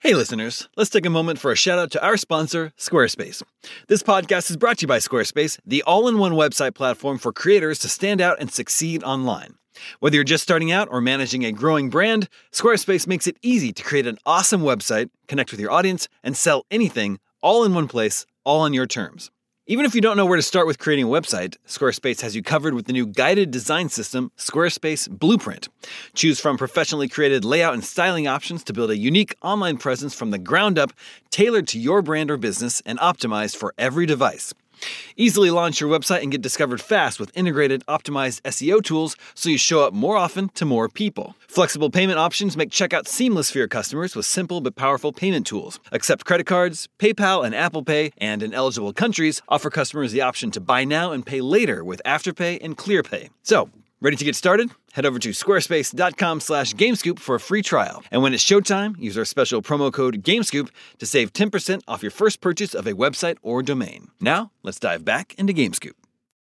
Hey listeners, let's take a moment for a shout out to our sponsor, Squarespace. This podcast is brought to you by Squarespace, the all-in-one website platform for creators to stand out and succeed online. Whether you're just starting out or managing a growing brand, Squarespace makes it easy to create an awesome website, connect with your audience, and sell anything all in one place, all on your terms. Even if you don't know where to start with creating a website, Squarespace has you covered with the new guided design system, Squarespace Blueprint. Choose from professionally created layout and styling options to build a unique online presence from the ground up, tailored to your brand or business and optimized for every device. Easily launch your website and get discovered fast with integrated, optimized SEO tools so you show up more often to more people. Flexible payment options make checkout seamless for your customers with simple but powerful payment tools. Accept credit cards, PayPal and Apple Pay, and in eligible countries, offer customers the option to buy now and pay later with Afterpay and ClearPay. So, ready to get started? Head over to squarespace.com/GameScoop for a free trial. And when it's showtime, use our special promo code GameScoop to save 10% off your first purchase of a website or domain. Now, let's dive back into GameScoop.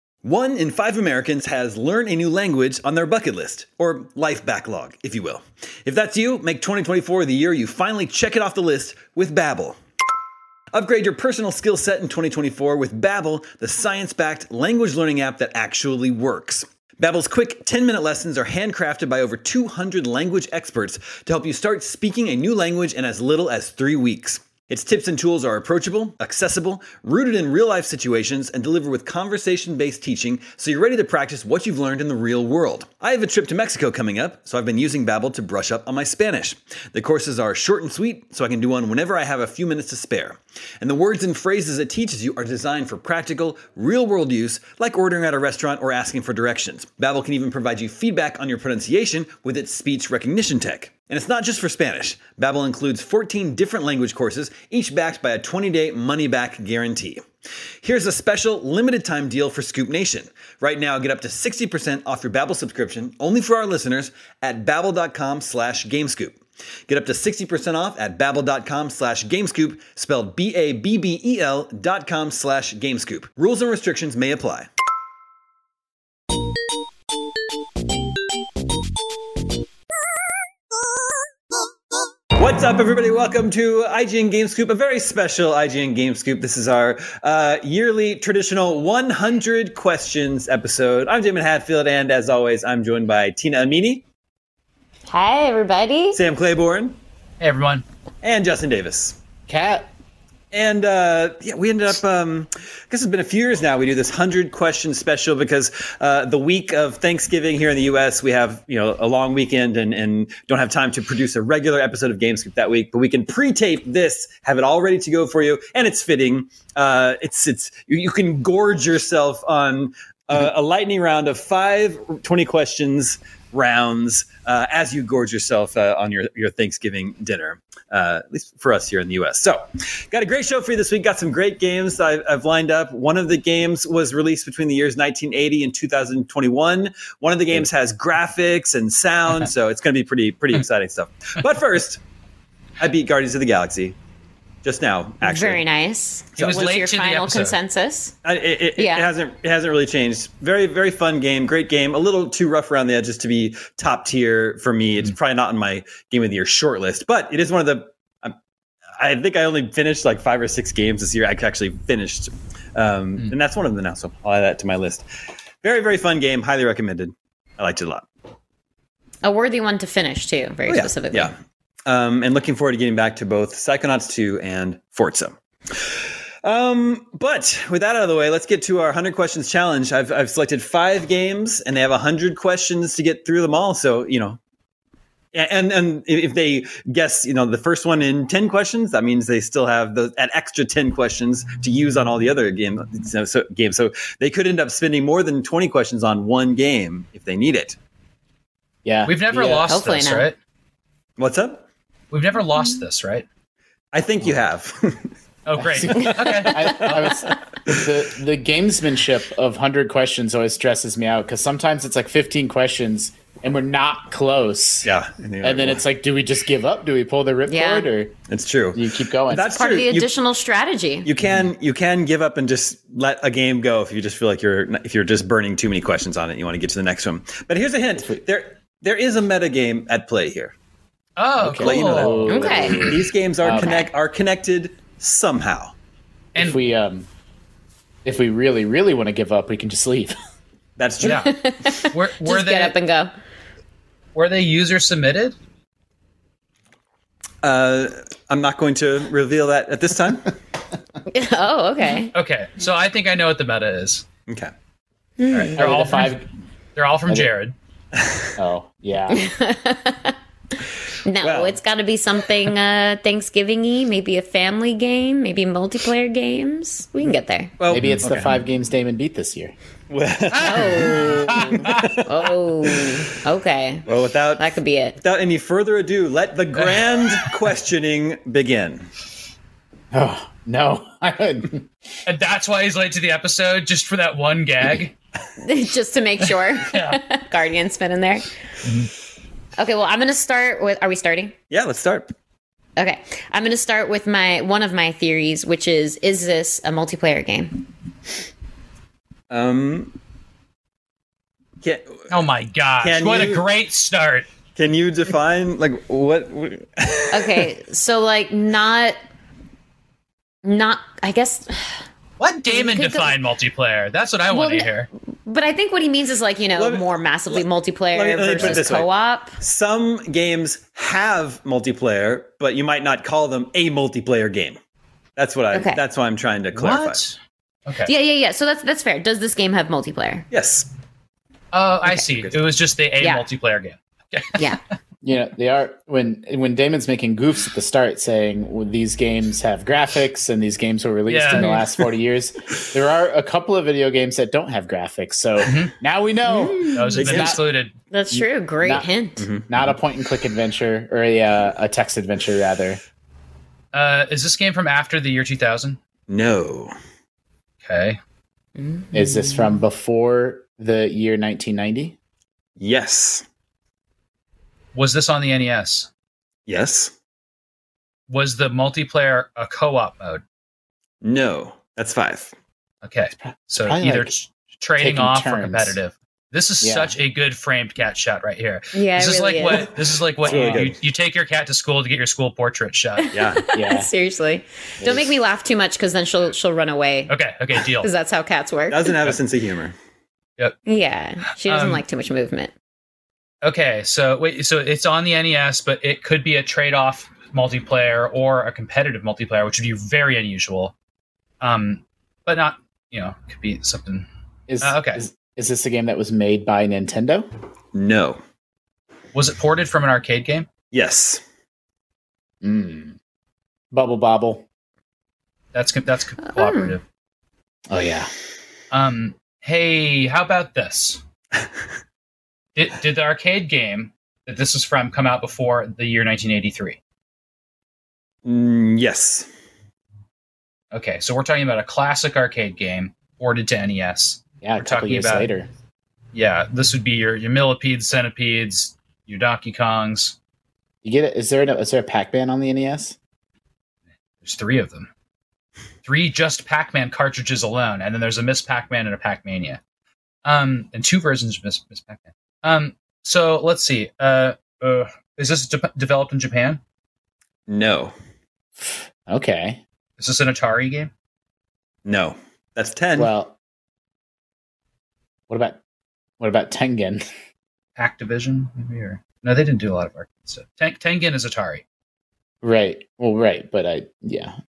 1 in 5 Americans has learn a new language on their bucket list, or life backlog, if you will. If that's you, make 2024 the year you finally check it off the list with Babbel. Upgrade your personal skill set in 2024 with Babbel, the science-backed language learning app that actually works. Babbel's quick 10-minute lessons are handcrafted by over 200 language experts to help you start speaking a new language in as little as 3 weeks. Its tips and tools are approachable, accessible, rooted in real-life situations, and deliver with conversation-based teaching so you're ready to practice what you've learned in the real world. I have a trip to Mexico coming up, so I've been using Babbel to brush up on my Spanish. The courses are short and sweet, so I can do one whenever I have a few minutes to spare. And the words and phrases it teaches you are designed for practical, real-world use, like ordering at a restaurant or asking for directions. Babbel can even provide you feedback on your pronunciation with its speech recognition tech. And it's not just for Spanish. Babbel includes 14 different language courses, each backed by a 20-day money-back guarantee. Here's a special limited-time deal for Scoop Nation. Right now, get up to 60% off your Babbel subscription, only for our listeners, at babbel.com/GameScoop. Get up to 60% off at babbel.com/GameScoop, spelled BABBEL.com/GameScoop. Rules and restrictions may apply. What's up, everybody? Welcome to IGN Game Scoop, a very special IGN Game Scoop. This is our yearly traditional 100 questions episode. I'm Damon Hatfield, and as always, I'm joined by Tina Amini. Hi, everybody. Sam Claiborne. Hey, everyone. And Justin Davis. Cat. And we ended up, I guess it's been a few years now, we do this 100 question special because the week of Thanksgiving here in the U.S., we have, a long weekend and don't have time to produce a regular episode of GameScoop that week, but we can pre-tape this, have it all ready to go for you, and it's fitting. You can gorge yourself on a lightning round of 5 20 questions rounds as you gorge yourself on your Thanksgiving dinner, at least for us here in the U.S. So, got a great show for you this week. Got some great games I've lined up. One of the games was released between the years 1980 and 2021. One of the games has graphics and sound, so it's going to be pretty exciting stuff. But first, I beat Guardians of the Galaxy just now, actually. Very nice. It was late your to the final episode. Consensus? It hasn't really changed. Very, very fun game. Great game. A little too rough around the edges to be top tier for me. It's probably not on my Game of the Year short list, but it is one of the. I think I only finished like 5 or 6 games this year. I actually finished, and that's one of them now. So I'll add that to my list. Very, very fun game. Highly recommended. I liked it a lot. A worthy one to finish too. Very specifically. Yeah. And looking forward to getting back to both Psychonauts 2 and Forza. But with that out of the way, let's get to our 100 questions challenge. I've selected 5 games, and they have 100 questions to get through them all. So, and if they guess, the first one in 10 questions, that means they still have an extra 10 questions to use on all the other games. So they could end up spending more than 20 questions on one game if they need it. Yeah. We've never lost this, right? What's up? We've never lost this, right? I think you have. Oh, great. Okay. The gamesmanship of 100 questions always stresses me out because sometimes it's like 15 questions and we're not close. Yeah. And then it's like, do we just give up? Do we pull the ripcord or it's true. do you keep going? That's Part true. of the additional strategy. You can give up and just let a game go if you just feel like you're just burning too many questions on it and you want to get to the next one. But here's a hint. There is a meta game at play here. Oh, Okay. cool. Let you know that. Okay. These games are Okay. are connected somehow. And if we really, really want to give up, we can just leave. That's true. yeah, were Just they get up and go. were they user submitted? I'm not going to reveal that at this time. Oh, okay. Okay, so I think I know what the meta is. Okay. All right, they're Are all the from, five? they're all from Jared. Oh, yeah. No, Well. it's got to be something Thanksgiving-y, maybe a family game, maybe multiplayer games. We can get there. Well, Maybe it's the okay. 5 games Damon beat this year. Oh, okay. Well, without That could be it. without any further ado, let the grand questioning begin. Oh, no. And that's why he's late to the episode, just for that one gag. Just to make sure. Yeah. Guardian spin in there. Okay, well, I'm going to start with. Are we starting? Yeah, let's start. Okay, I'm going to start with one of my theories, which is this a multiplayer game? Can, Oh my gosh! Can What you- a great start. can you define like what? Okay, so like not. I guess. Let Damon Could go- define multiplayer. That's what I want to Well, hear. But I think what he means is like, Let me- more massively multiplayer let me put it versus this way. co-op. Some games have multiplayer, but you might not call them a multiplayer game. That's what Okay. That's why I'm trying to clarify. What? Okay. Yeah. So that's fair. Does this game have multiplayer? Yes. Oh, I see. It was just a Yeah. multiplayer game. Yeah. They are when Damon's making goofs at the start saying well, these games have graphics and these games were released Yeah. in the last 40 years. There are a couple of video games that don't have graphics. So now we know Those have been Not- excluded. That's true. Great Not- hint. not a point and click adventure or a text adventure rather. Is this game from after the year 2000? No. Okay. Is this from before the year 1990? Yes. Was this on the NES? Yes. Was the multiplayer a co-op mode? No. That's 5. Okay. So probably either like trading taking off or turns. competitive. This is Yeah. such a good framed cat shot right here. Yeah, This it is really like is. what this is like what It's really you, good. you take your cat to school to get your school portrait shot. Yeah. Yeah. Seriously. Don't make me laugh too much because then she'll run away. Okay, deal. Because that's how cats work. Doesn't have a sense of humor. Yeah. She doesn't Um, like too much movement. Okay, so it's on the NES, but it could be a trade-off multiplayer or a competitive multiplayer, which would be very unusual. But not, could be something. Okay. Is this a game that was made by Nintendo? No. Was it ported from an arcade game? Yes. Bubble Bobble. That's cooperative. Oh yeah. Hey, how about this? Did the arcade game that this is from come out before the year 1983? Yes. Okay, so we're talking about a classic arcade game ported to NES. Yeah, a We're couple talking years about- later. Yeah, this would be your millipedes, centipedes, your Donkey Kongs. You get it? Is there a Pac-Man on the NES? There's 3 of them. 3 just Pac-Man cartridges alone, and then there's a Miss Pac-Man and a Pac-Mania. And 2 versions of Miss Pac-Man. So let's see. Is this developed in Japan? No. Okay. Is this an Atari game? No. That's 10. Well, what about Tengen? Activision, maybe? Or no, they didn't do a lot of arcade stuff. Tengen is Atari. Right. Well, right, but yeah.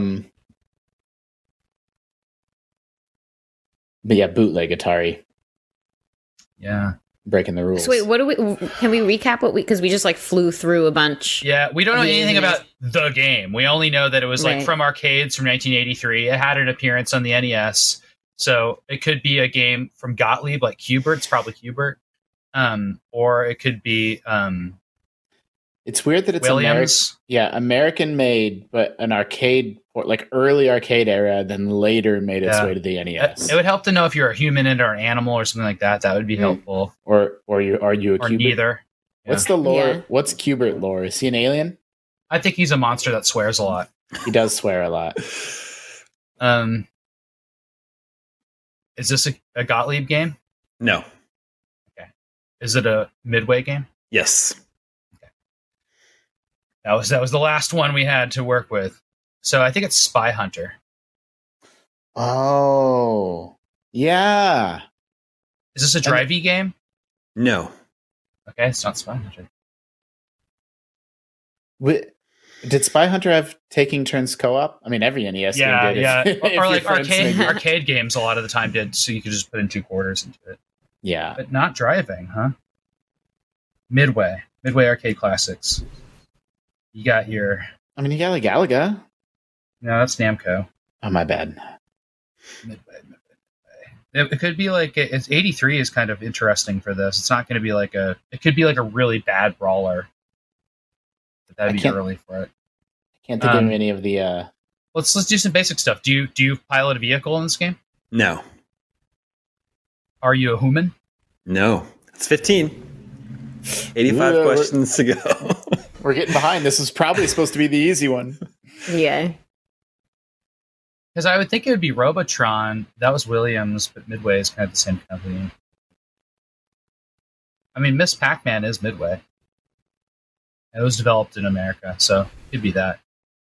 But yeah, bootleg Atari, Yeah. breaking the rules. So wait, can we recap because we just like flew through a bunch. Yeah, we don't know Yeah, anything it is. about the game. We only know that it was like Right. from arcades from 1983. It had an appearance on the NES. So it could be a game from Gottlieb, like Qbert. It's probably Qbert. Or it could be It's weird that it's Williams. American made, but an arcade, like early arcade era, then later made its Yeah. way to the NES. It would help to know if you're a human or an animal or something like that. That would be helpful. Are you a Or Qbert? neither. What's the lore? Yeah. What's Qbert lore? Is he an alien? I think he's a monster that swears a lot. He does swear a lot. Is this a Gottlieb game? No. Is it a Midway game? Yes. That was the last one we had to work with. So I think it's Spy Hunter. Oh, yeah. Is this a drivey game? No. Okay, it's not Spy Hunter. Did Spy Hunter have taking turns co-op? I mean, every NES game did. Yeah. If Or your like friends arcade maybe- arcade games a lot of the time did, so you could just put in 2 quarters into it. Yeah. But not driving, huh? Midway Arcade Classics. You got your... I mean, you got like Galaga. No, that's Namco. Oh, my bad. Midway. It could be like... It's 83 is kind of interesting for this. It's not going to be like a... It could be like a really bad brawler. But that'd be early for it. I can't think of any of the... Let's do some basic stuff. Do you pilot a vehicle in this game? No. Are you a human? No. It's 15. 85 Ooh, questions to go. We're getting behind. This is probably supposed to be the easy one. Yeah. Because I would think it would be Robotron. That was Williams, but Midway is kind of the same company. I mean, Miss Pac-Man is Midway. It was developed in America, so it could be that.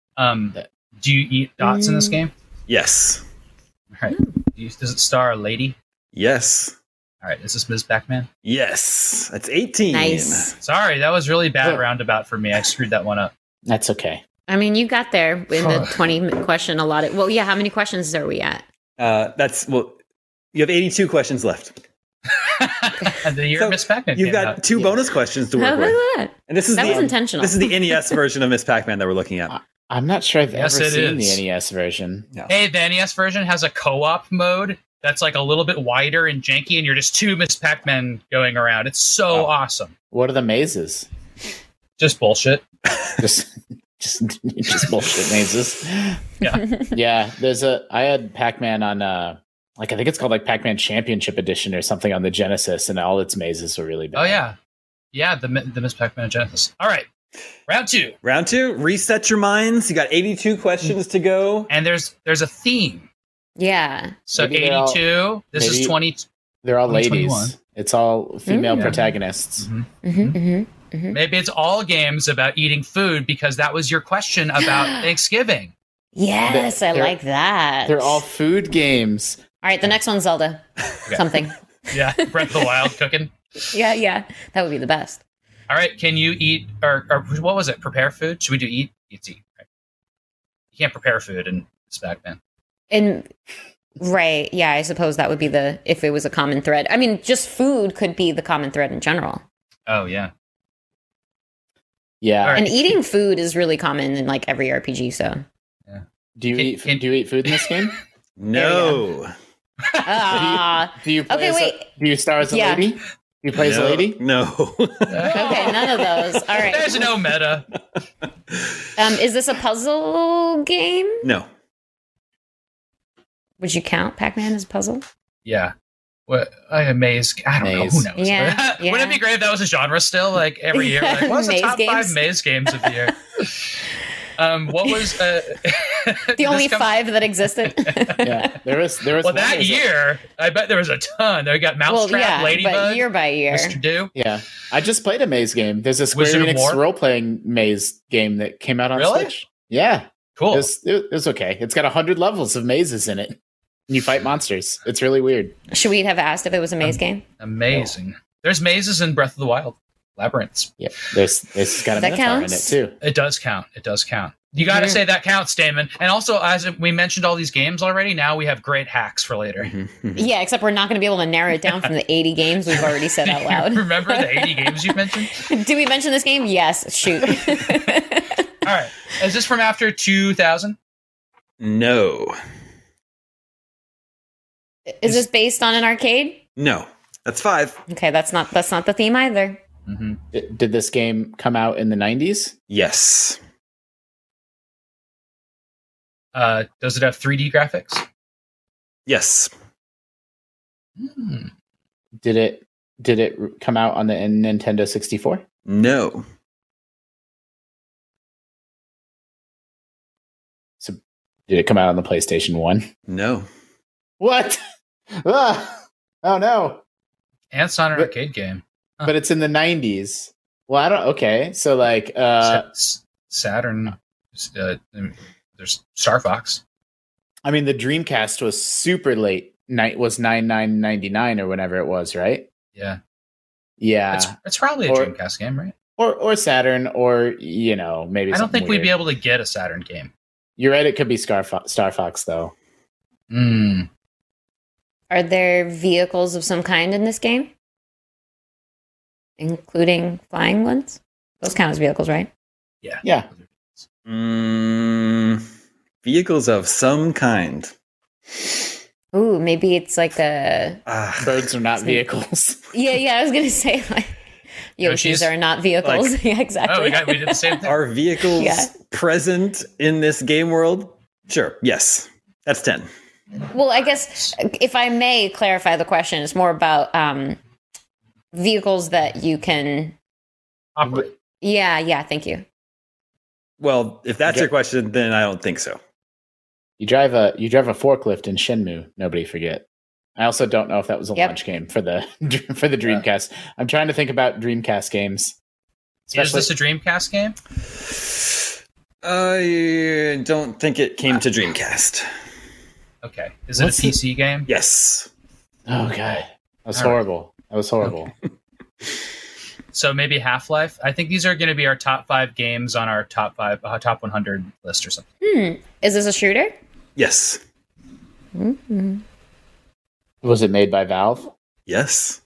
Do you eat dots in this game? Yes. All right. Does it star a lady? Yes. All right. Is this Ms. Pac-Man? Yes. That's 18. Nice. Sorry, that was really bad Yeah. roundabout for me. I screwed that one up. That's okay. I mean, you got there in the 20 question allotted. Well, yeah, how many questions are we at? You have 82 questions left. And the year So, Miss Pac-Man You've came got out. 2 bonus questions to How work about with. that? And this is That was intentional. This is the NES version of Miss Pac-Man that we're looking at. I'm not sure I've Yes, ever it seen is. the NES version. Hey, the NES version has a co-op mode that's like a little bit wider and janky, and you're just 2 Miss Pac-Men going around. It's so awesome. What are the mazes? Just bullshit. just bullshit mazes. Yeah. Yeah, I had Pac-Man on I think it's called like Pac-Man Championship Edition or something on the Genesis, and all its mazes were really bad. Oh yeah, yeah. The Miss Pac-Man Genesis. All right, round 2, Round 2, reset your minds. You got 82 questions to go. and there's a theme. Yeah. So Maybe they're all- 82. This is maybe- 20. They're all 2021. ladies. It's all female Yeah. protagonists. Maybe it's all games about eating food because that was your question about Thanksgiving. Yes, I They're- like that. They're all food games. All right, the next one's Zelda. Something. Yeah, Breath of the Wild cooking. Yeah. That would be the best. All right, can you eat or what was it? Prepare food? Should we do eat? It's eat. Right? You can't prepare food in this Pac-Man. And right, yeah, I suppose that would be if it was a common thread. I mean, just food could be the common thread in general. Oh yeah. Yeah. All right. And eating food is really common in like every RPG, so. Do you eat food in this game? No. Ah. Do you play Okay, wait. Do you star as a Yeah. lady? Do you play as a lady? No. Okay, none of those. All right. There's no meta. Is this a puzzle game? No. Would you count Pac-Man as a puzzle? Yeah. What a maze? I don't know. Maze. Who knows? Yeah, Wouldn't it be great if that was a genre still? Like every year, like, what's the Maze top 5 games? maze games of the year? What was The only 5 that existed. Yeah. There was Well, one that year, I bet there was a ton. They got well, Mousetrap, yeah, Ladybug, but year by year. Mr. Do. Yeah. I just played a maze game. There's a Square Wizard of Enix War? role-playing maze game that came out on Really? Switch. Yeah. Cool. It was okay. It's got 100 levels of mazes in it. And you fight monsters. It's really weird. Should we have asked if it was a maze game? Amazing. There's mazes in Breath of the Wild. Labyrinths. Yeah. This got a That Minotaur in it counts? too. It does count. It does count. You got to say that counts, Damon. And also, as we mentioned all these games already, now we have great hacks for later. Yeah, except we're not going to be able to narrow it down from the 80 games we've already said out loud. Remember the 80 games you mentioned? Did we mention this game? Yes. Shoot. All right. Is this from after 2000? No. Is this based on an arcade? No. That's 5. Okay, that's not the theme either. Mm-hmm. Did this game come out in the 90s? Yes. Does it have 3D graphics? Yes. Hmm. Did it come out on the Nintendo 64? No. So did it come out on the PlayStation 1? No. What? Oh no. And it's not an But- arcade game. But it's in the 90s. Well, I don't okay. So like Saturn. There's Star Fox. I mean, the Dreamcast was super late. Was 99.99 or whenever it was, right? Yeah. Yeah. It's probably a Dreamcast game, right? Or Saturn, or maybe. I don't think weird. we'd be able to get a Saturn game. You're right. It could be Star Fox, though. Are there vehicles of some kind in this game? Including flying ones? Those count as vehicles, right? Yeah. Vehicles of some kind. Ooh, maybe it's like a... Birds are not vehicles. Yeah, I was going to say, like, Yoshis are not vehicles. Like, yeah, exactly. Oh, we did the same thing. Are vehicles present in this game world? Sure. Yes. That's 10. Well, I guess if I may clarify the question, it's more about vehicles that you can operate. Yeah, thank you. Well, if that's your question, then I don't think so. You drive a forklift in Shenmue. Nobody forget. I also don't know if that was a launch game for the Dreamcast. I'm trying to think about Dreamcast games. Is this a Dreamcast game? I don't think it came to Dreamcast. Okay. Is it a PC game? Yes. Oh, God. That was horrible. That was horrible. Okay. So maybe Half-Life? I think these are going to be our top 5 games on our top 100 list or something. Is this a shooter? Yes. Mm-hmm. Was it made by Valve? Yes.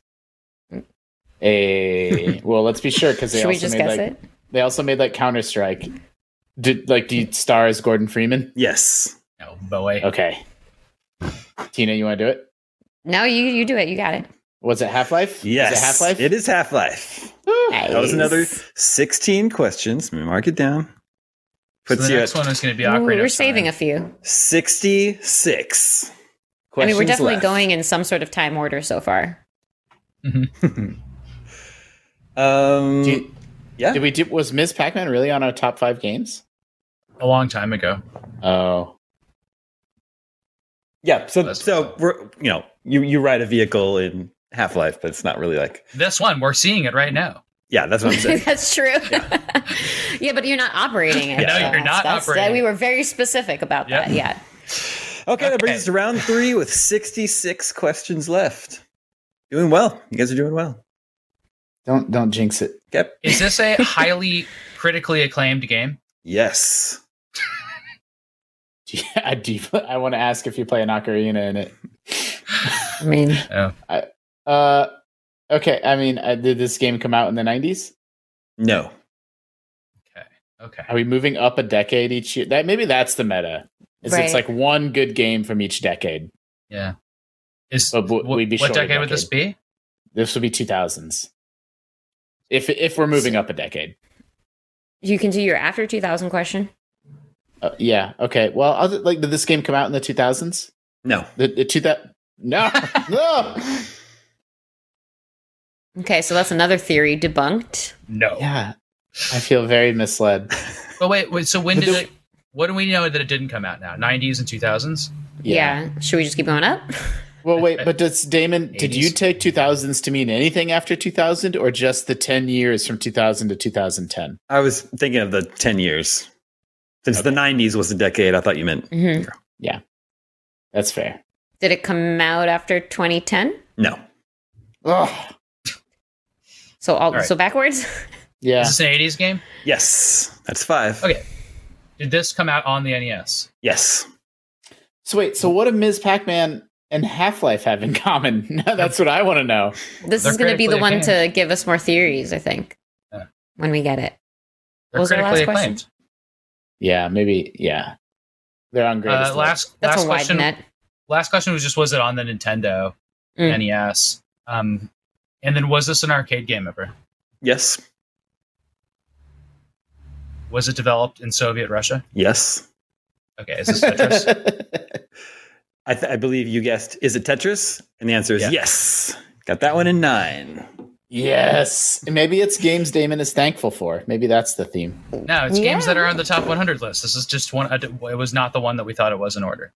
Well, let's be sure, because they also made like Counter-Strike. Do you star as Gordon Freeman? Yes. No, boy. Okay. Tina, you want to do it? No, you do it. You got it. Was it Half-Life? Yes. Is it Half-Life? It is Half-Life. Nice. That was another 16 questions. Let me mark it down. So the next one is going to be Ocarina. We're saving a few. 66 questions. I mean, we're definitely left. going in some sort of time order so far. Mm-hmm. Yeah. Was Ms. Pac-Man really on our top 5 games? A long time ago. Oh. Yeah. So we're you ride a vehicle in Half-Life, but it's not really like this one. We're seeing it right now. Yeah, that's what I'm saying. That's true. Yeah, but you're not operating it. No, you're not operating. We were very specific about that. Yeah. Okay, that brings us to round 3 with 66 questions left. Doing well. You guys are doing well. Don't jinx it. Yep. Is this a highly critically acclaimed game? Yes. I want to ask if you play an ocarina in it. I mean, okay. I mean, did this game come out in the 90s? No. Okay. Are we moving up a decade each year? Maybe that's the meta. It's like one good game from each decade. Yeah. We'd be what decade would this be? This would be 2000s. If we're moving up a decade. you can do your after 2000 question. Yeah. Okay. Well, did this game come out in the 2000s? No. No. No. Okay, so that's another theory debunked. No. Yeah. I feel very misled. But wait. So when did it? What do we know that it didn't come out now? 90s and 2000s? Yeah. Should we just keep going up? Well, wait, but Damon, 80s. did you take 2000s to mean anything after 2000 or just the 10 years from 2000 to 2010? I was thinking of the 10 years. Since the 90s was the decade, I thought you meant. Mm-hmm. Yeah. That's fair. Did it come out after 2010? No. Ugh. So right. So backwards? Yeah. Is this an 80s game? Yes. That's 5. Okay. Did this come out on the NES? Yes. So wait, so what do Ms. Pac-Man and Half-Life have in common? That's what I want to know. This They're is going to be the critically one to give us more theories, I think, when we get it. They're What was our critically last question? acclaimed. Yeah, maybe. Yeah. They're on greatest. Last That's a wide question. net. Last question was it on the Nintendo NES? And then was this an arcade game ever? Yes. Was it developed in Soviet Russia? Yes. Okay, is this Tetris? I believe you guessed, is it Tetris? And the answer is yes. Got that one in 9. Yes. Maybe it's games Damon is thankful for. Maybe that's the theme. No, it's games that are on the top 100 list. This is just one. It was not the one that we thought it was in order.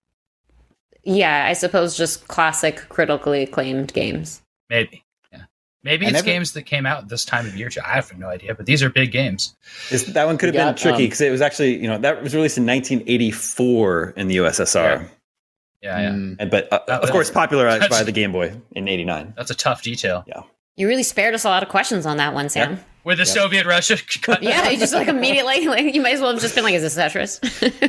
Yeah, I suppose just classic, critically acclaimed games. Maybe. Yeah. Maybe it's games that came out this time of year. I have no idea, but these are big games. That one could have been tricky because it was actually, that was released in 1984 in the USSR. Yeah. But of course, popularized by the Game Boy in '89. That's a tough detail. Yeah. You really spared us a lot of questions on that one, Sam. Yeah. With the Soviet Russia. Yeah, you just immediately, you might as well have just been like, is this Tetris?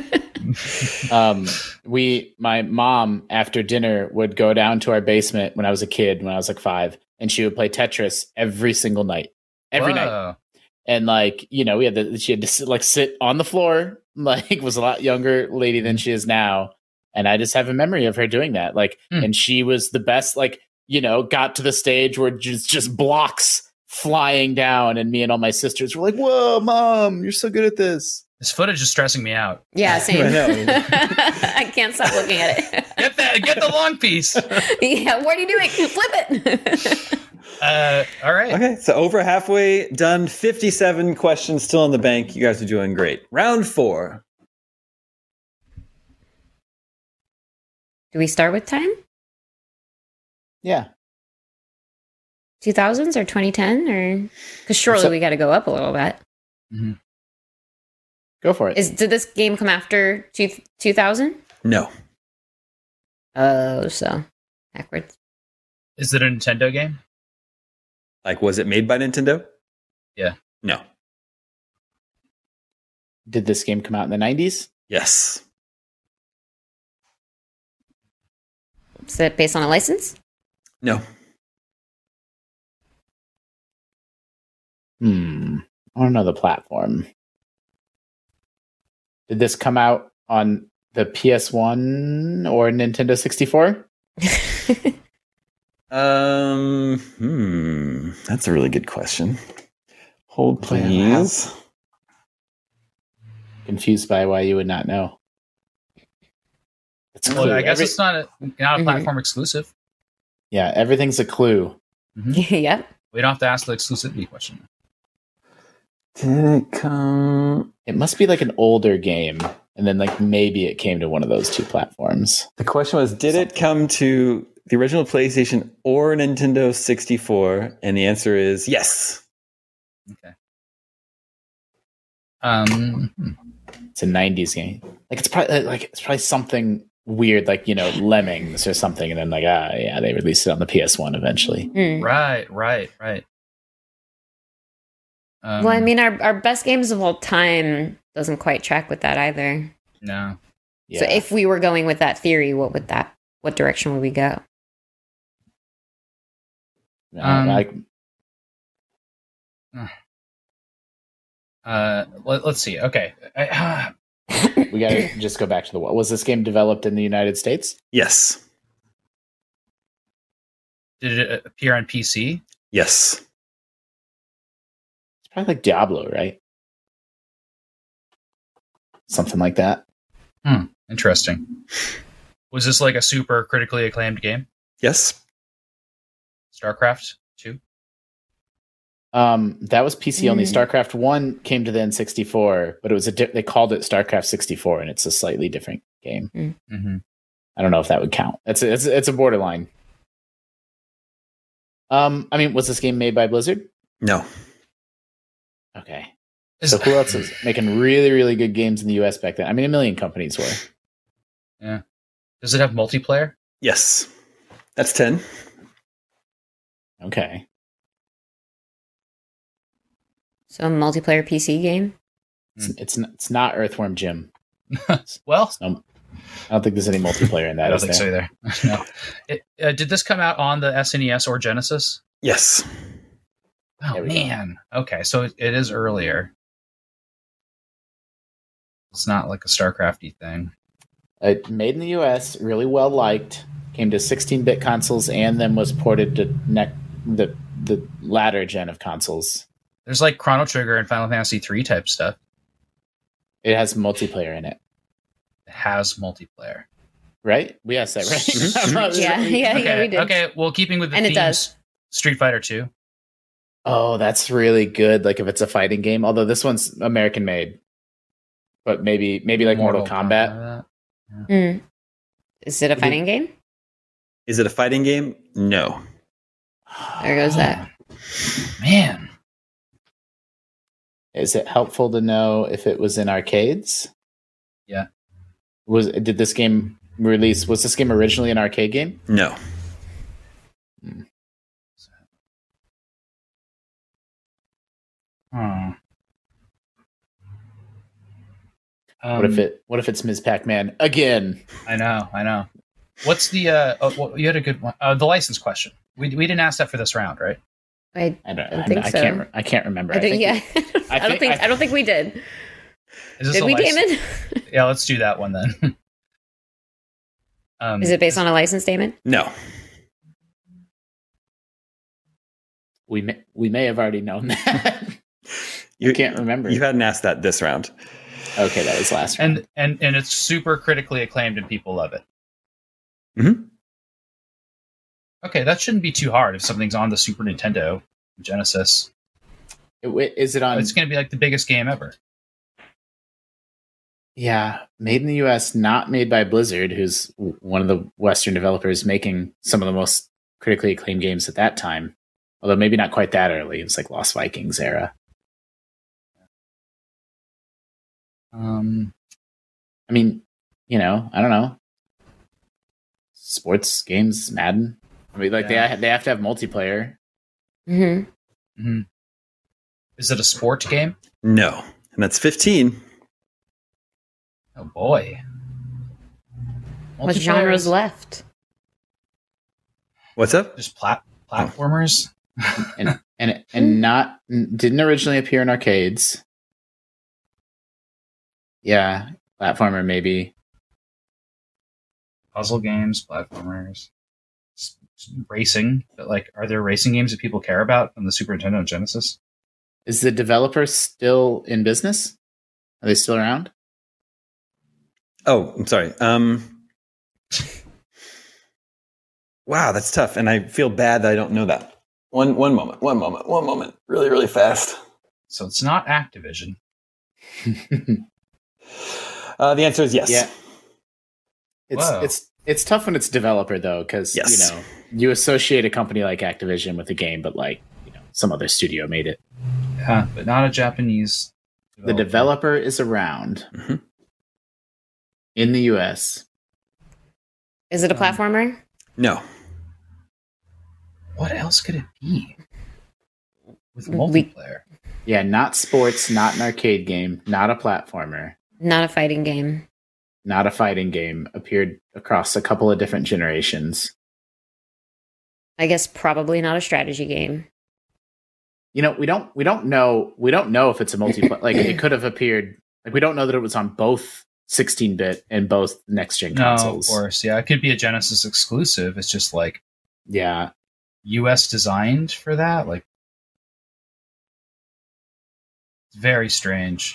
My mom after dinner would go down to our basement when I was a kid, when I was like 5, and she would play Tetris every single night, every night. And she had to sit on the floor, was a lot younger lady than she is now. And I just have a memory of her doing that. And she was the best, got to the stage where just blocks flying down, and me and all my sisters were like, "Whoa, Mom, you're so good at this." This footage is stressing me out. Yeah, same. I can't stop looking at it. Get the long piece. Yeah, what are you doing? Flip it. All right. Okay, so over halfway done. 57 questions still in the bank. You guys are doing great. Round 4. Do we start with time? Yeah. 2000s or 2010, or because surely we got to go up a little bit. Mm-hmm. Go for it. Did this game come after 2000? No. Oh, so backwards. Is it a Nintendo game? Was it made by Nintendo? Yeah. No. Did this game come out in the 90s? Yes. Is it based on a license? No. On another platform. Did this come out on the PS1 or Nintendo 64? That's a really good question. Hold, please. Confused by why you would not know. Well, I guess it's not a platform exclusive. Yeah, everything's a clue. Mm-hmm. Yep. We don't have to ask the exclusivity question. Did it come? It must be an older game, and then maybe it came to one of those two platforms. The question was, did it come to the original PlayStation or Nintendo 64? And the answer is yes. Okay. It's a 90s game. It's probably something weird, Lemmings or something, and then they released it on the PS1 eventually. Right. Well, I mean, our best games of all time doesn't quite track with that either. No. Yeah. So if we were going with that theory, what direction would we go? Let's see. Okay. We got to just go back to the wall. Was this game developed in the United States? Yes. Did it appear on PC? Yes. It's probably like Diablo, right? Something like that. Interesting. Was this a super critically acclaimed game? Yes. StarCraft 2? That was PC only. StarCraft 1 came to the N64, but it was they called it StarCraft 64, and it's a slightly different game. Mm-hmm. I don't know if that would count. It's a borderline. Was this game made by Blizzard? No. Okay. So who else is making really, really good games in the US back then? I mean, a million companies were. Yeah. Does it have multiplayer? Yes. That's 10. Okay. So a multiplayer PC game? It's not Earthworm Jim. Well, I don't think there's any multiplayer in that. I don't think so either. No. Did this come out on the SNES or Genesis? Yes. Oh, man. Okay, so it is earlier. It's not like a StarCrafty thing. Made in the US, really well liked, came to 16-bit consoles, and then was ported to the latter gen of consoles. There's Chrono Trigger and Final Fantasy 3 type stuff. It has multiplayer in it. It has multiplayer. Right? We asked that, right? Yeah, we did. Okay, well, keeping with the and themes, it does. Street Fighter 2. Oh, that's really good. If it's a fighting game, although this one's American made, but maybe Mortal Kombat. Yeah. Is it a fighting game? Is it a fighting game? No. There goes that. Man. Is it helpful to know if it was in arcades? Yeah. Did this game release? Was this game originally an arcade game? No. Hmm. What if it's Ms. Pac-Man again? I know. What's the you had a good one. The license question. We didn't ask that for this round, right? I don't think so. I can't remember. I don't think we did. Did we, Damon? Yeah, let's do that one then. Is it based on a license statement? No. We may have already known that. You can't remember. You hadn't asked that this round. Okay, that was last round. And it's super critically acclaimed and people love it. Mm-hmm. Okay, that shouldn't be too hard if something's on the Super Nintendo, Genesis. Is it on? It's going to be like the biggest game ever. Yeah, made in the U.S., not made by Blizzard, who's one of the Western developers making some of the most critically acclaimed games at that time. Although maybe not quite that early. It was like Lost Vikings era. I mean, I don't know. Sports games, Madden. I mean, like they have to have multiplayer. Mm-hmm. Mm-hmm. Is it a sports game? No, and that's 15. Oh boy. What genres left? What's up? Just platformers. and didn't originally appear in arcades. Yeah, platformer maybe. Puzzle games, platformers, racing. But like, are there racing games that people care about on the Super Nintendo and Genesis? Is the developer still in business? Are they still around? Oh, I'm sorry. Wow, that's tough, and I feel bad that I don't know that. One moment. Really, really fast. So it's not Activision. The answer is yes. Yeah. It's tough when it's developer though, because yes. You associate a company like Activision with a game, but like some other studio made it. Yeah, but not a Japanese developer. The developer is around in the US. Is it a platformer? No. What else could it be? With multiplayer. Yeah, not sports, not an arcade game, not a platformer. Not a fighting game. Not a fighting game. Appeared across a couple of different generations. I guess probably not a strategy game. We don't know if it's a multiplayer. Like it could have appeared. Like we don't know that it was on both 16-bit and both next-gen consoles. No, of course. Yeah, it could be a Genesis exclusive. It's just like US designed for that. Like it's very strange.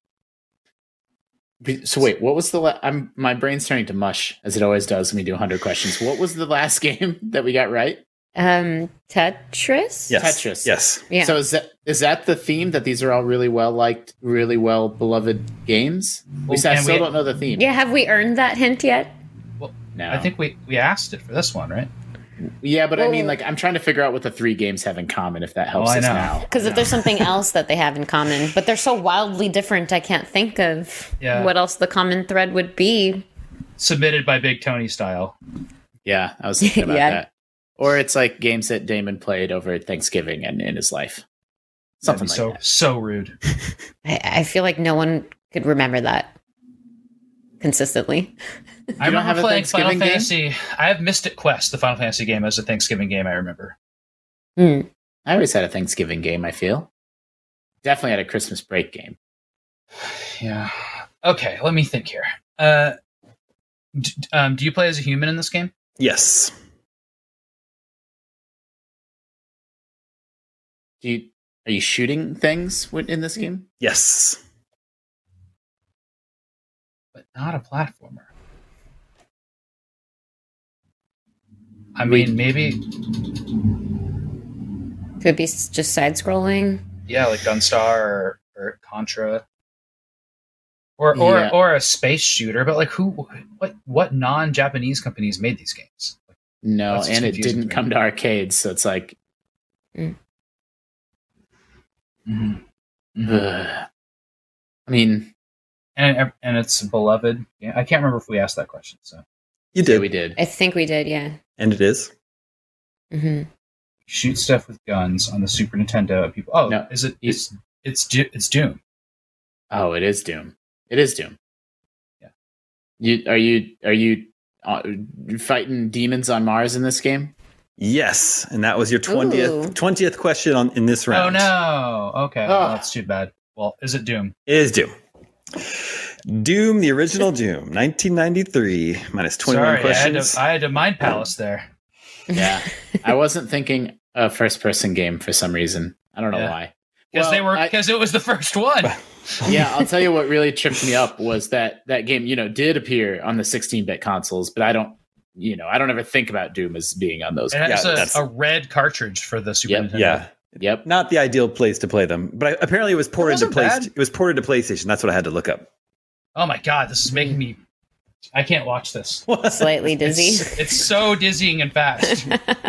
So wait, what was the my brain's turning to mush as it always does when we do 100 questions. What was the last game that we got right? Tetris? Yes. Tetris. Yes. Yeah. So is that the theme, that these are all really well liked, really well beloved games? I still don't know the theme. Yeah, have we earned that hint yet? Well, no. I think we asked it for this one, right? Yeah, but I mean, like, I'm trying to figure out what the three games have in common, if that helps us now. Because if there's something else that they have in common, but they're so wildly different, I can't think of what else the common thread would be. Submitted by Big Tony style. Yeah, I was thinking about that. Or it's like games that Damon played over Thanksgiving and in his life. Something like that. So rude. I feel like no one could remember that consistently. I remember playing Final Fantasy. I have Mystic Quest, the Final Fantasy game, as a Thanksgiving game, I remember. I always had a Thanksgiving game, I feel. Definitely had a Christmas break game. Yeah. Okay, let me think here. Do you play as a human in this game? Yes. Are you shooting things in this game? Yes. But not a platformer. I mean, maybe... Could be just side-scrolling. Yeah, like Gunstar or Contra. Or a space shooter, but like what non-Japanese companies made these games? No, and it didn't come to arcades, so it's like Mm-hmm. I mean, and it's beloved. Yeah, I can't remember if we asked that question. So You did. yeah, we did. I think we did, yeah. And it is. Hmm. shoot stuff with guns on the Super Nintendo. People, oh, No, is it? It's Doom. Oh, it is Doom. It is Doom. Yeah. Are you fighting demons on Mars in this game? Yes, and that was your 20th Ooh. 20th question in this round. Oh no. Okay, Oh. well, that's too bad. Well, is it Doom? It is Doom. Doom, the original Doom, 1993, minus 21 Sorry, questions. I had to mind palace there. Yeah, I wasn't thinking a first-person game for some reason. I don't know Yeah. why. Because Well, it was the first one. Yeah, I'll tell you what really tripped me up was that game, did appear on the 16-bit consoles, but I don't ever think about Doom as being on those. It has that's- a red cartridge for the Super Yep. Nintendo. Yeah, Yep. not the ideal place to play them, but apparently it was ported to wasn't bad. It was ported to PlayStation. That's what I had to look up. Oh my god, this is making me. I can't watch this. Slightly dizzy. It's so dizzying and fast.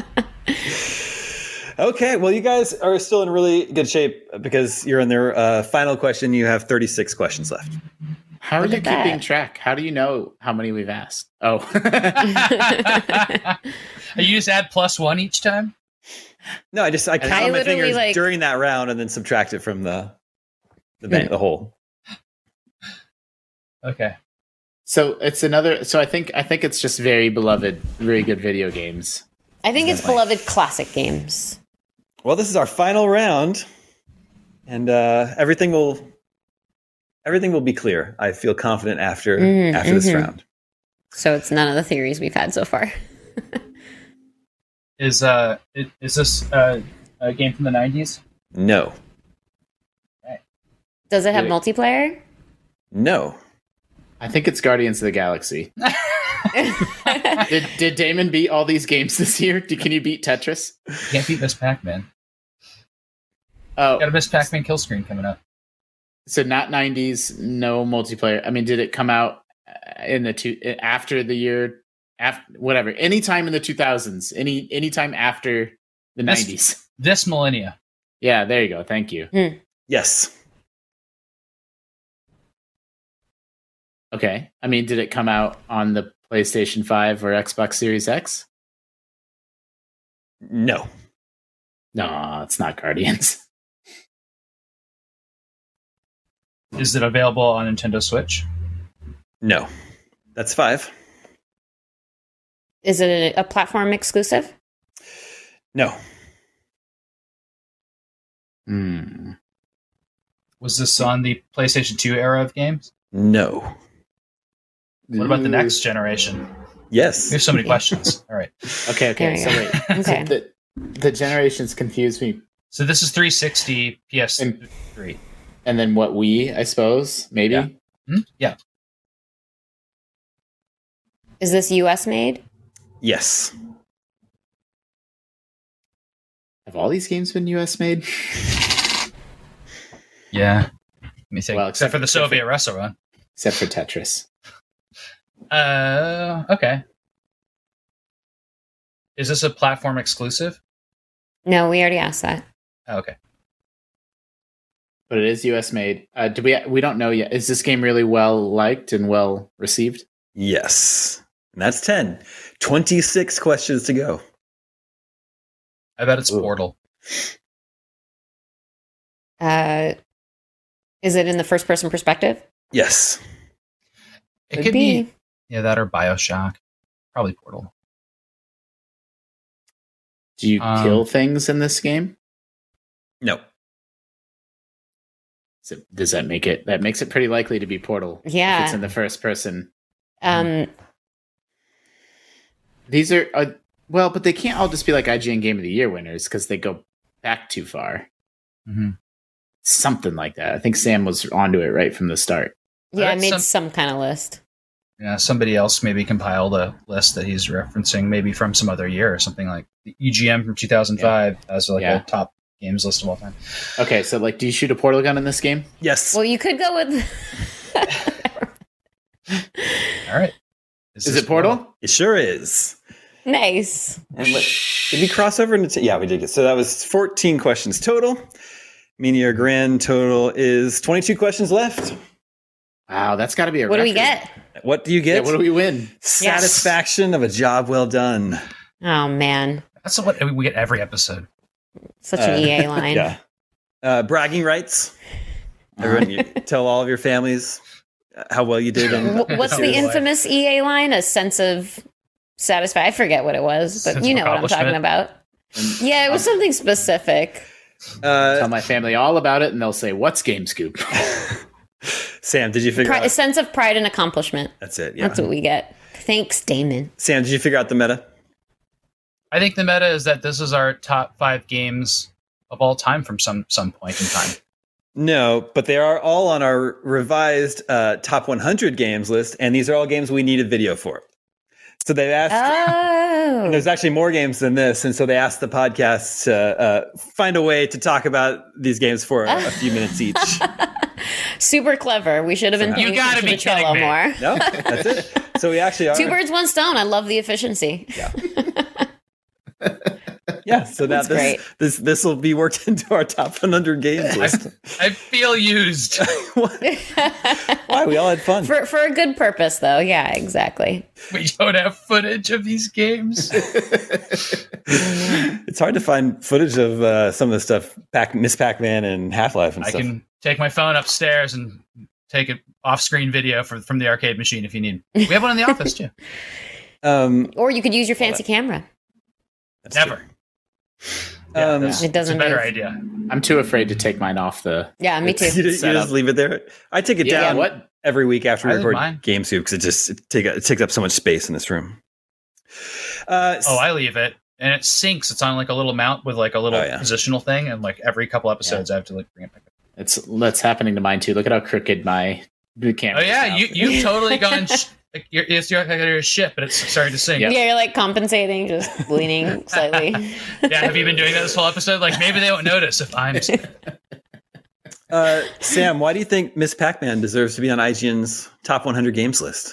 Okay, well, you guys are still in really good shape because you're in their final question. You have 36 questions left. How are Look you at that. keeping track? How do you know how many we've asked? Oh, You just add +1 each time. No, I count I on my literally, fingers like- during that round and then subtract it from the whole. Okay. so it's another. So I think it's just very beloved, very good video games. I think it's beloved classic games. Well, this is our final round, and everything will be clear. I feel confident after this round. So it's none of the theories we've had so far. Is this a game from the 90s? No, Does it have Wait. multiplayer? no. I think it's Guardians of the Galaxy. Did Damon beat all these games this year? Can you beat Tetris? Can't beat Miss Pac-Man. Oh, Got a Miss Pac-Man kill screen coming up. so not 90s, no multiplayer. I mean, did it come out in the after the year after whatever? Anytime in the 2000s, anytime after the This- 90s. This millennia. Yeah, there you go. Thank you. Yes. Okay. I mean, did it come out on the PlayStation 5 or Xbox Series X? No. No, it's not Guardians. Is it available on Nintendo Switch? No. That's 5. Is it a platform exclusive? No. Hmm. Was this on the PlayStation 2 era of games? No. What about the next generation? Yes. We have so many questions. All right. Okay. There So you wait. go. Okay. So the generations confuse me. So this is 360 PS3. And then what? Wii, I suppose. Maybe. Yeah. Yeah. Is this US made? Yes. Have all these games been US made? Yeah. Let me think. Well, except for the Soviet wrestle run. Except for Tetris. Okay. Is this a platform exclusive? No, we already asked that. Oh, okay. But it is US made. We don't know yet. Is this game really well liked and well received? Yes. And that's 10. 26 questions to go. I bet it's Ooh. Portal. Is it in the first person perspective? Yes. It could be. Yeah, that or Bioshock. Probably Portal. Do you kill things in this game? No. Does that make it? That makes it pretty likely to be Portal. Yeah. If it's in the first person. These are well, but they can't all just be like IGN Game of the Year winners because they go back too far. Mm-hmm. Something like that. I think Sam was onto it right from the start. Yeah, I That's made some kind of list. Yeah, somebody else maybe compiled a list that he's referencing, maybe from some other year or something like the EGM from 2005 as like Yeah. a top games list of all time. Okay, so like, do you shoot a portal gun in this game? Yes. Well, you could go with. All right. Is it Portal? It sure is. Nice. And did we cross over into? Yeah, we did. So that was 14 questions total. Meaning your grand total is 22 questions left. Wow, that's got to be a What do record. we get? What do you get? Yeah, what do we win? Satisfaction of a job well done. Oh, man. That's what we get every episode. Such an EA line. Yeah. Bragging rights. Everyone, you tell all of your families how well you did. What's the infamous EA line? A sense of satisfaction. I forget what it was, but Sense you of know what I'm talking about. Yeah, it was something specific. Tell my family all about it, and they'll say, "What's Game Scoop?" Sam, did you figure out? A sense of pride and accomplishment. That's it. Yeah. That's what we get. Thanks, Damon. Sam, did you figure out the meta? I think the meta is that this is our top 5 games of all time from some point in time. No, but they are all on our revised top 100 games list, and these are all games we need a video for. So they've asked. Oh. And there's actually more games than this, and so they asked the podcast to find a way to talk about these games for a few minutes each. Super clever. We should have been paying You gotta attention be to kidding Trello me. more. No, that's it. So we actually are. 2 birds, 1 stone. I love the efficiency. Yeah, so now That's great. this will be worked into our top 100 games list. I feel used. Why? We all had fun. For a good purpose, though. Yeah, exactly. We don't have footage of these games. It's hard to find footage of some of the stuff, Miss Pac-Man and Half-Life and I stuff. can take my phone upstairs and take an off-screen video from the arcade machine if you need. We have one in the office too. Or you could use your fancy camera. Never. true. It It's a doesn't better move. idea. I'm too afraid to take mine off the. Yeah, me too. You just leave it there. I take it Yeah, down what? every week after we I leave record mine. Game Soup because it takes up so much space in this room. I leave it and it syncs. It's on like a little mount with like a little positional thing, and like every couple episodes I have to like bring it back up. That's happening to mine too. Look at how crooked my camera. Oh yeah, you've totally gone. Like you're a ship, but it's starting to sing. Yeah, you're like compensating, just leaning slightly. Yeah, have you been doing that this whole episode? Like maybe they won't notice if I'm. Sam, why do you think Miss Pac-Man deserves to be on IGN's top 100 games list?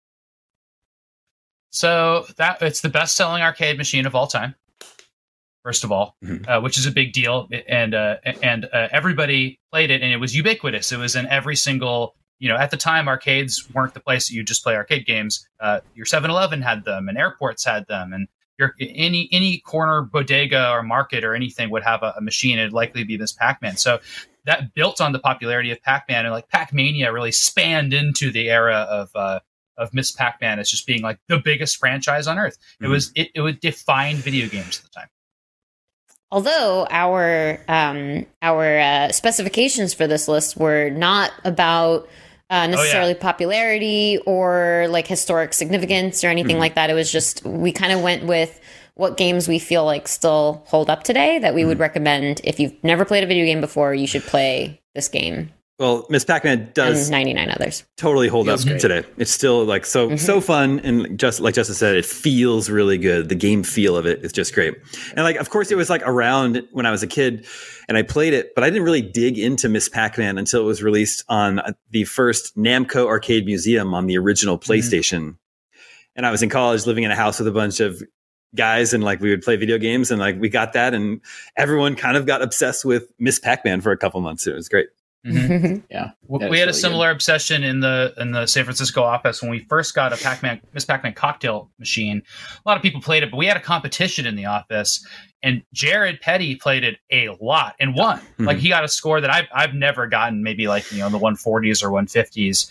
So that it's the best-selling arcade machine of all time. First of all, which is a big deal, and everybody played it, and it was ubiquitous. It was in every single. At the time, arcades weren't the place that you just play arcade games. Your 7-Eleven had them, and airports had them, and any corner bodega or market or anything would have a machine. It'd likely be this Pac-Man. So that built on the popularity of Pac-Man, and like Pac-Mania really spanned into the era of Miss Pac-Man as just being like the biggest franchise on earth. It would define video games at the time. Although our specifications for this list were not about necessarily popularity or like historic significance or anything like that. It was just we kind of went with what games we feel like still hold up today that we would recommend. If you've never played a video game before, you should play this game. Well, Miss Pac-Man does and 99 others. Totally hold up great. today. It's still like so fun, and just like Justin said, it feels really good. The game feel of it is just great. And like, of course, it was like around when I was a kid, and I played it, but I didn't really dig into Miss Pac-Man until it was released on the first Namco Arcade Museum on the original PlayStation. And I was in college, living in a house with a bunch of guys, and like we would play video games, and like we got that, and everyone kind of got obsessed with Miss Pac-Man for a couple months. It was great. Yeah, we had a similar obsession in the San Francisco office when we first got a Miss Pac-Man cocktail machine. A lot of people played it, but we had a competition in the office, and Jared Petty played it a lot and won. Like he got a score that I've never gotten, maybe like in the 140s or 150s.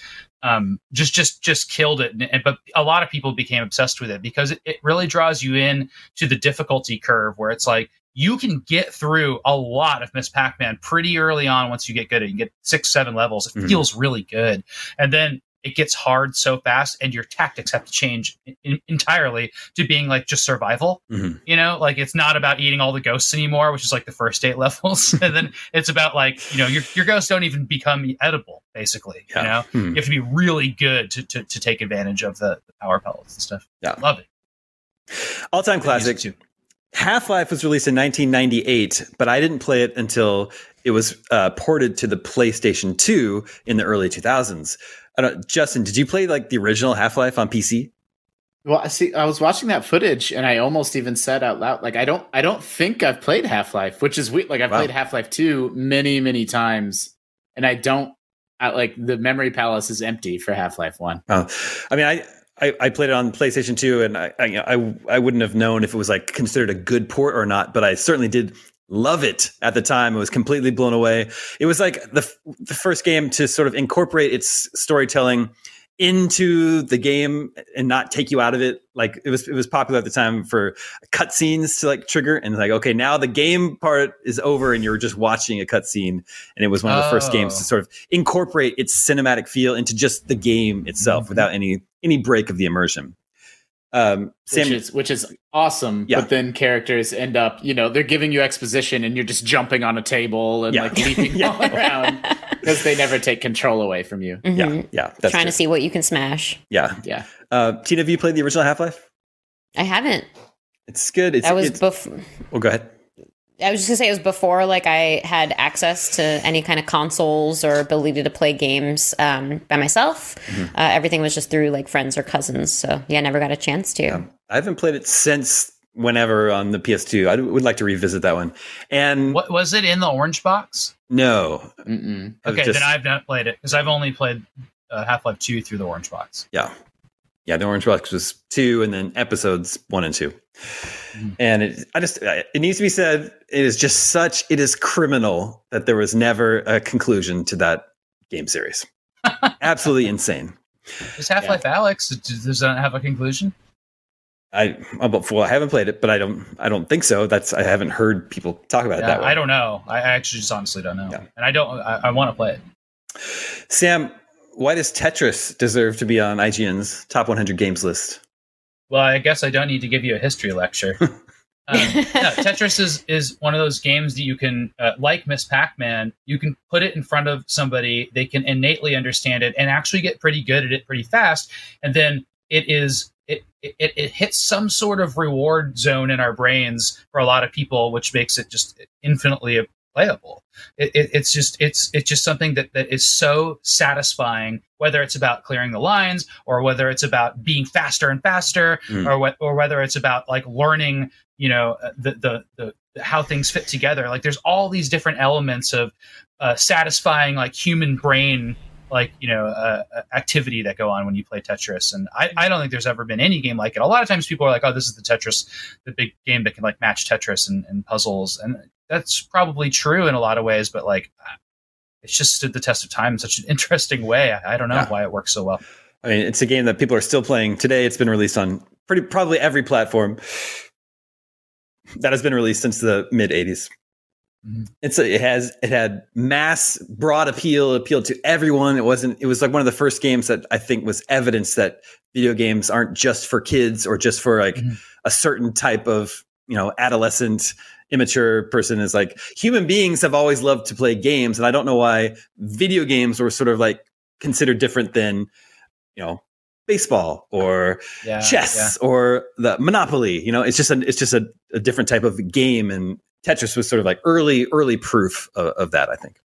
Just killed it. But a lot of people became obsessed with it because it really draws you in to the difficulty curve where it's like, you can get through a lot of Miss Pac-Man pretty early on. Once you get good at it, you get 6-7 levels. It feels really good. And then it gets hard so fast, and your tactics have to change entirely to being like just survival. Like it's not about eating all the ghosts anymore, which is like the first 8 levels. And then it's about like, your ghosts don't even become edible, basically. You have to be really good to take advantage of the power pellets and stuff. Yeah. Love it. All-time classic. Half-Life was released in 1998, but I didn't play it until it was ported to the PlayStation 2 in the early 2000s. Justin, did you play like the original Half-Life on PC? Well, see, I was watching that footage, and I almost even said out loud, like, I don't think I've played Half-Life, which is weird. Like, I've played Half-Life 2 many, many times, and like, the memory palace is empty for Half-Life 1. I mean, I played it on PlayStation 2, and I wouldn't have known if it was like considered a good port or not, but I certainly did love it at the time. I was completely blown away. It was like the first game to sort of incorporate its storytelling into the game and not take you out of it. Like it was popular at the time for cutscenes to like trigger and like, okay, now the game part is over and you're just watching a cutscene. And it was one of the first games to sort of incorporate its cinematic feel into just the game itself without any break of the immersion. Which is awesome, but then characters end up, they're giving you exposition and you're just jumping on a table and like leaping all around because they never take control away from you. Mm-hmm. Yeah. That's trying to see what you can smash. Yeah. Tina, have you played the original Half-Life? I haven't. It's good. Well, go ahead. I was just gonna say it was before like I had access to any kind of consoles or ability to play games by myself. Mm-hmm. Everything was just through like friends or cousins. So yeah, I never got a chance to. I haven't played it since whenever on the PS2. I would like to revisit that one. And what was it in the orange box? No. Okay, then I've not played it because I've only played Half-Life 2 through the orange box. Yeah, the orange box was 2, and then episodes 1 and 2. And it needs to be said, it is criminal that there was never a conclusion to that game series. Absolutely insane. Is Half-Life Alyx, does that have a conclusion? I haven't played it, but I don't think so. I haven't heard people talk about it that way. I don't know. I actually just honestly don't know. Yeah. And I want to play it. Sam, why does Tetris deserve to be on IGN's top 100 games list? Well, I guess I don't need to give you a history lecture. Tetris is one of those games that you can, like Miss Pac-Man, you can put it in front of somebody, they can innately understand it and actually get pretty good at it pretty fast. And then it hits some sort of reward zone in our brains for a lot of people, which makes it just infinitely playable. It's just something that is so satisfying, whether it's about clearing the lines or whether it's about being faster and faster, or whether it's about like learning, the how things fit together. Like there's all these different elements of satisfying like human brain activity that go on when you play Tetris. And I don't think there's ever been any game like it. A lot of times people are like, oh, this is the big game that can like match Tetris and puzzles. And that's probably true in a lot of ways, but like it's just stood the test of time in such an interesting way. I don't know why it works so well. I mean, it's a game that people are still playing today. It's been released on probably every platform that has been released since the mid 80s. Mm-hmm. It had mass broad appealed to everyone. It was like one of the first games that I think was evidence that video games aren't just for kids or just for like a certain type of, adolescent, immature person. Is like human beings have always loved to play games. And I don't know why video games were sort of like considered different than, baseball or chess or the Monopoly. It's just a different type of game. And Tetris was sort of like early proof of that, I think.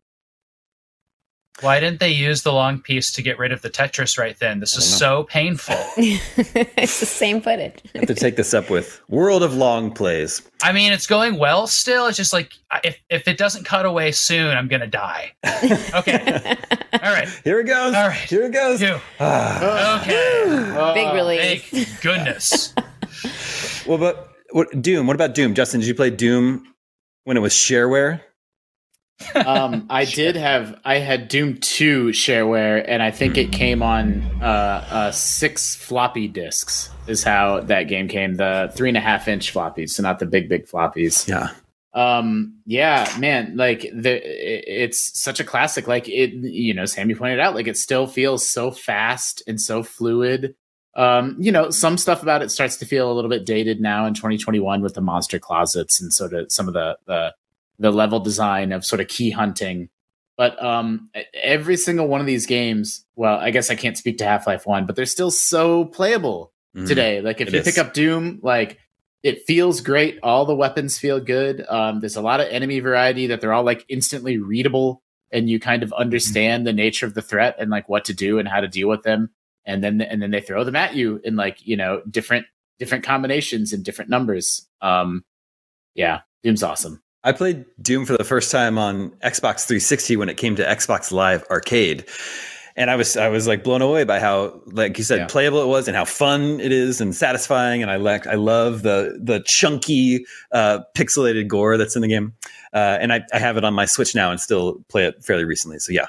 Why didn't they use the long piece to get rid of the Tetris right then? This is so painful. It's the same footage. I have to take this up with World of Long Plays. I mean, it's going well still. It's just like, if it doesn't cut away soon, I'm going to die. Okay. All right. Here it goes. All right. Here it goes. Okay. Big relief. Thank goodness. Well, but Doom. What about Doom? Justin, did you play Doom when it was shareware? I had Doom 2 shareware, and I think it came on 6 floppy disks is how that game came. The 3.5-inch floppies, so not the big floppies. Yeah. Man, like it's such a classic. Like it, Sammy pointed out, like it still feels so fast and so fluid. Some stuff about it starts to feel a little bit dated now in 2021 with the monster closets and sort of some of the level design of sort of key hunting. But every single one of these games, well, I guess I can't speak to Half-Life 1, but they're still so playable today. Like if you pick up Doom, like it feels great. All the weapons feel good. There's a lot of enemy variety that they're all like instantly readable, and you kind of understand the nature of the threat and like what to do and how to deal with them. and then they throw them at you in like, you know, different combinations and different numbers. Yeah, Doom's awesome. I played Doom for the first time on Xbox 360 when it came to Xbox Live Arcade. And I was like blown away by how, like you said, playable it was and how fun it is and satisfying. And I love the chunky pixelated gore that's in the game. And I have it on my Switch now and still play it fairly recently. So yeah.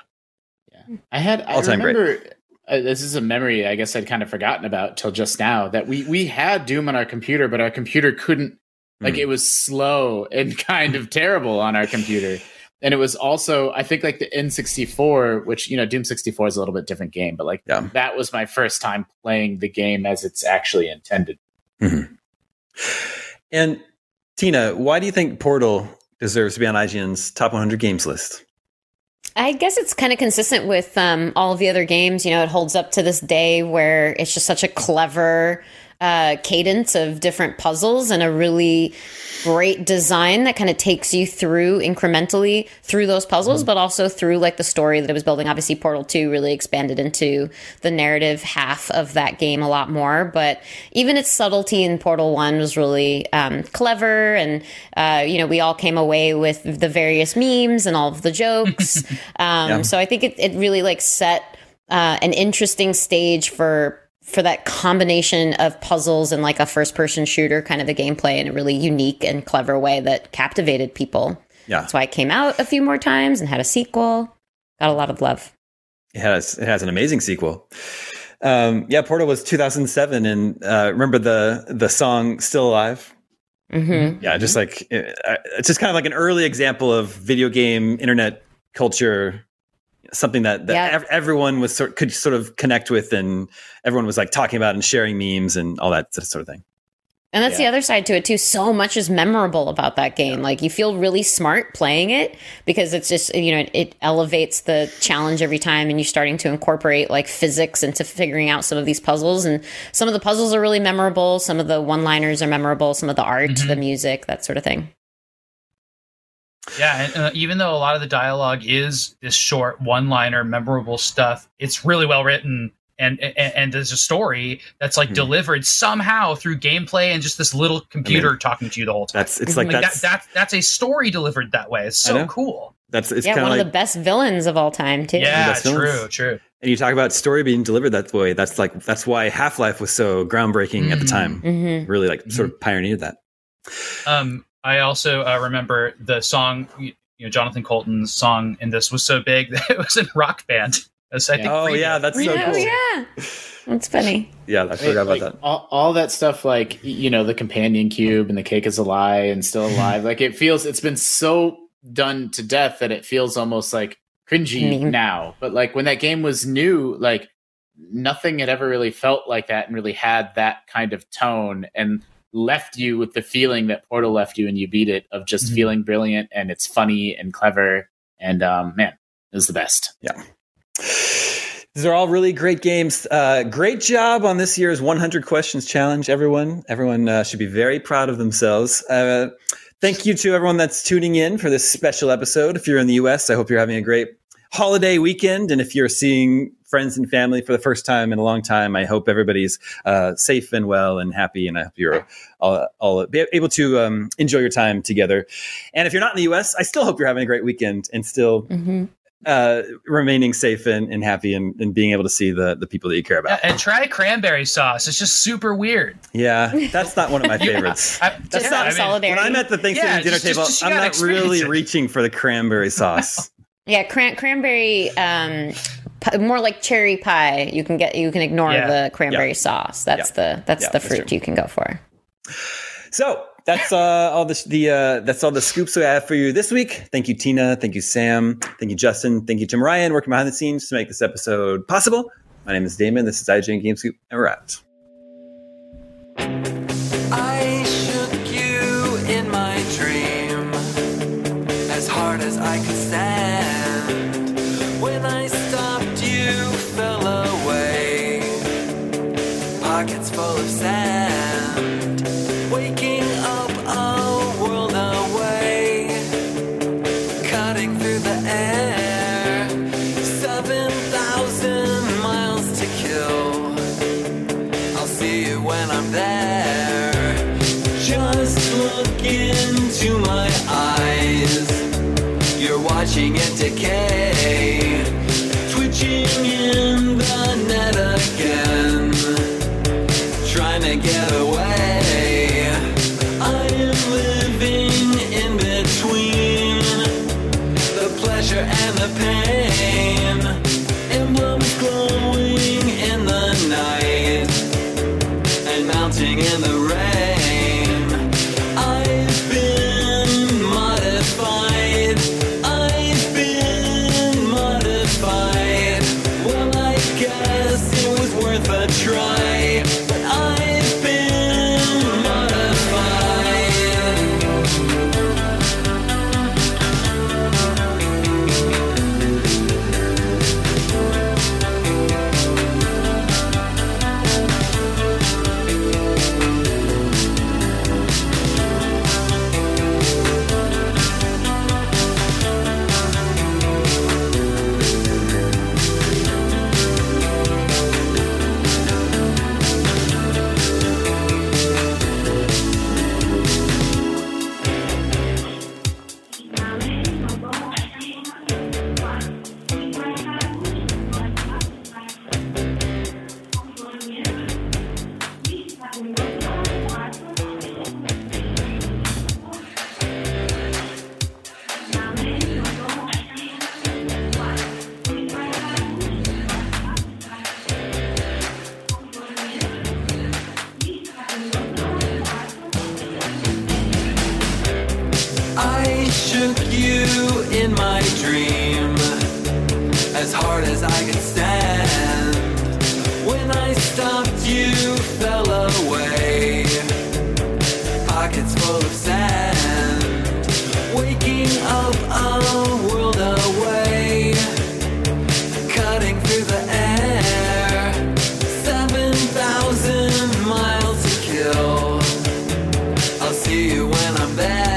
I remember this is a memory I guess I'd kind of forgotten about till just now, that we had Doom on our computer, but our computer couldn't, like it was slow and kind of terrible on our computer. And it was also, I think, like the N64, which, you know, Doom 64 is a little bit different game, but like that was my first time playing the game as it's actually intended. Mm-hmm. And Tina, why do you think Portal deserves to be on IGN's top 100 games list? I guess it's kind of consistent with all of the other games. You know, it holds up to this day where it's just such a clever cadence of different puzzles and a really great design that kind of takes you through incrementally through those puzzles, but also through like the story that it was building. Obviously, Portal 2 really expanded into the narrative half of that game a lot more, but even its subtlety in Portal 1 was really clever. And, you know, we all came away with the various memes and all of the jokes. So I think it really like set an interesting stage for that combination of puzzles and like a first-person shooter kind of a gameplay in a really unique and clever way that captivated people. Yeah, that's why it came out a few more times and had a sequel. Got a lot of love. It has an amazing sequel. Portal was 2007, and remember the song "Still Alive." Mm-hmm. Yeah, just like it's just kind of like an early example of video game internet culture. Something that everyone could sort of connect with, and everyone was like talking about and sharing memes and all that sort of thing. And that's the other side to it too. So much is memorable about that game. Like you feel really smart playing it because it's just, you know, it elevates the challenge every time, and you're starting to incorporate like physics into figuring out some of these puzzles. And some of the puzzles are really memorable. Some of the one-liners are memorable. Some of the art, the music, that sort of thing. Yeah, and even though a lot of the dialogue is this short one-liner, memorable stuff, it's really well written, and there's a story that's like delivered somehow through gameplay and just this little computer talking to you the whole time. That's a story delivered that way. It's so cool. It's one of the best villains of all time too. Yeah, true. And you talk about story being delivered that way. That's why Half-Life was so groundbreaking at the time. Mm-hmm. Really like sort of pioneered that. I also remember the song, you know, Jonathan Colton's song in this was so big that it was in Rock Band. That's so cool. Yeah, that's funny. Yeah, I forgot about that. All that stuff, like, you know, the companion cube and the cake is a lie and still alive. Like it's been so done to death that it feels almost like cringy now. But like when that game was new, like nothing had ever really felt like that and really had that kind of tone and left you with the feeling that Portal left you and you beat it, of just feeling brilliant, and it's funny and clever, and man, it was the best. Yeah, these are all really great games. Great job on this year's 100 Questions Challenge, everyone. Everyone should be very proud of themselves. Thank you to everyone that's tuning in for this special episode. If you're in the US, I hope you're having a great holiday weekend, and if you're seeing friends and family for the first time in a long time, I hope everybody's safe and well and happy, and I hope you're all be able to enjoy your time together. And if you're not in the U.S., I still hope you're having a great weekend and still remaining safe and happy and being able to see the people that you care about. And try cranberry sauce. It's just super weird. Yeah, that's not one of my favorites. That's not solidarity. When I'm at the Thanksgiving dinner table, I'm not really reaching for the cranberry sauce. Yeah, cranberry, more like cherry pie. You can ignore the cranberry sauce. That's the fruit you can go for. So that's all that's all the scoops we have for you this week. Thank you, Tina. Thank you, Sam. Thank you, Justin. Thank you, Tim Ryan, working behind the scenes to make this episode possible. My name is Damon. This is IGN Game Scoop, and we're out. I shook you in my dream as hard as I could stand. When I stopped, you fell away, pockets full of sand, waking up a world away, cutting through the air, 7,000 miles to kill. when I'm there. Just look into my eyes. You're watching it decay, twitching in the net again, trying to get away. I am living in between the pleasure and the pain. Emblems glowing in the night and mounting in the rain. I've been modified. I've been modified. Well, I guess it was worth a try. But I've been modified. I shook you in my dream as hard as I could stand. When I stopped, you fell away, pockets full of sand. Waking up a world away, cutting through the air. 7,000 miles to kill. I'll see you when I'm there.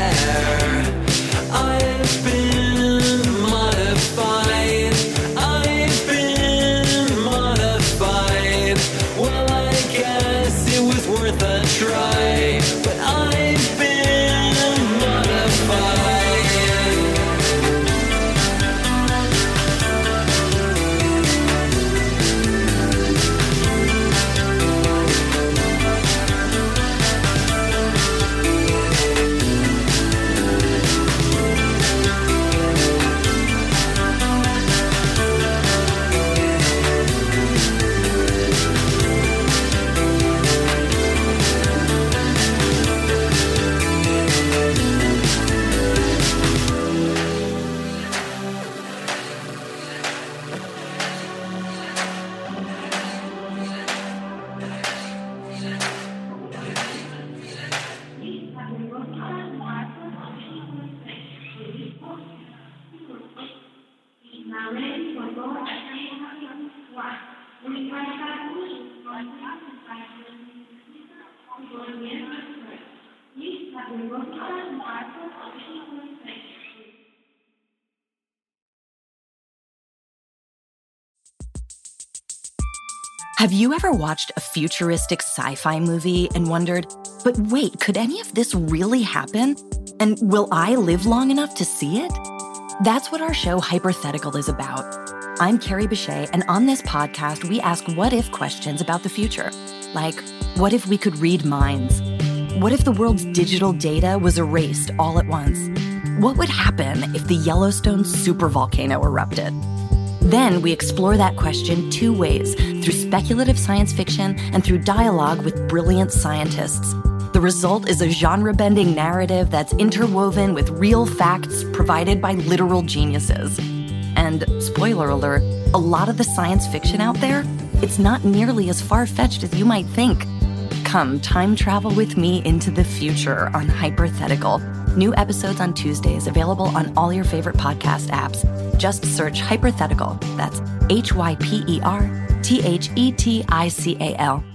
I've been modified. I've been modified. Well, I guess it was worth a try. But I've been modified. Have you ever watched a futuristic sci-fi movie and wondered, but wait, could any of this really happen? And will I live long enough to see it? That's what our show Hypothetical is about. I'm Carrie Bechet, and on this podcast, we ask what-if questions about the future. Like, what if we could read minds? What if the world's digital data was erased all at once? What would happen if the Yellowstone supervolcano erupted? Then we explore that question two ways, through speculative science fiction and through dialogue with brilliant scientists. The result is a genre-bending narrative that's interwoven with real facts provided by literal geniuses. And, spoiler alert, a lot of the science fiction out there, it's not nearly as far-fetched as you might think. Come time travel with me into the future on Hypothetical. New episodes on Tuesdays, available on all your favorite podcast apps. Just search Hypothetical. That's Hyperthetical.